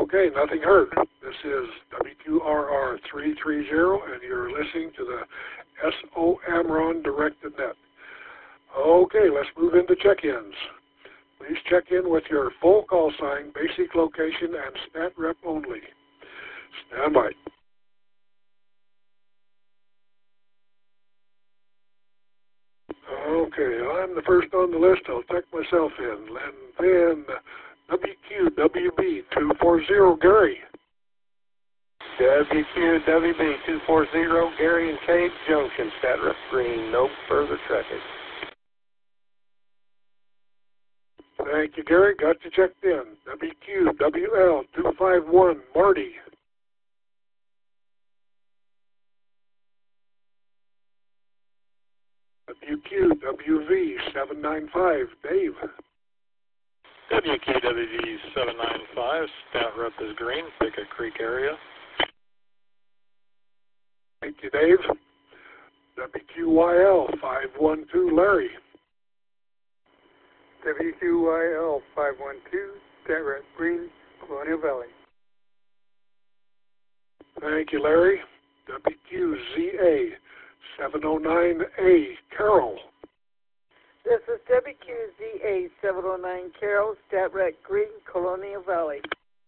Okay, nothing heard. This is WQRR 330, and you're listening to the SO Amron Directed Net. Okay, let's move into check-ins. Please check in with your full call sign, basic location, and stat rep only. Stand by. Okay, I'm the first on the list. I'll check myself in. And then WQWB 240, Gary. WQWB 240, Gary and Cave Junction, stat rep green, no further traffic. Thank you, Gary. Got you checked in. WQWL 251, Marty. WQWV 795, Dave. WQWV 795, stat rep is green, Pickett Creek area. Thank you, Dave. WQYL 512, Larry. WQYL 512, stat rep green, Colonial Valley. Thank you, Larry. WQZA 709A, Carol. This is WQZA 709 Carol, stat rep green, Colonial Valley.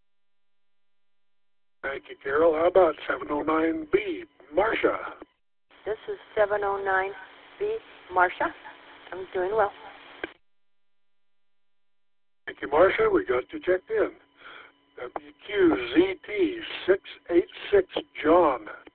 Thank you, Carol. How about 709B, Marcia? This is 709B, Marcia. I'm doing well. Thank you, Marcia. We got you checked in. WQZT 686, John.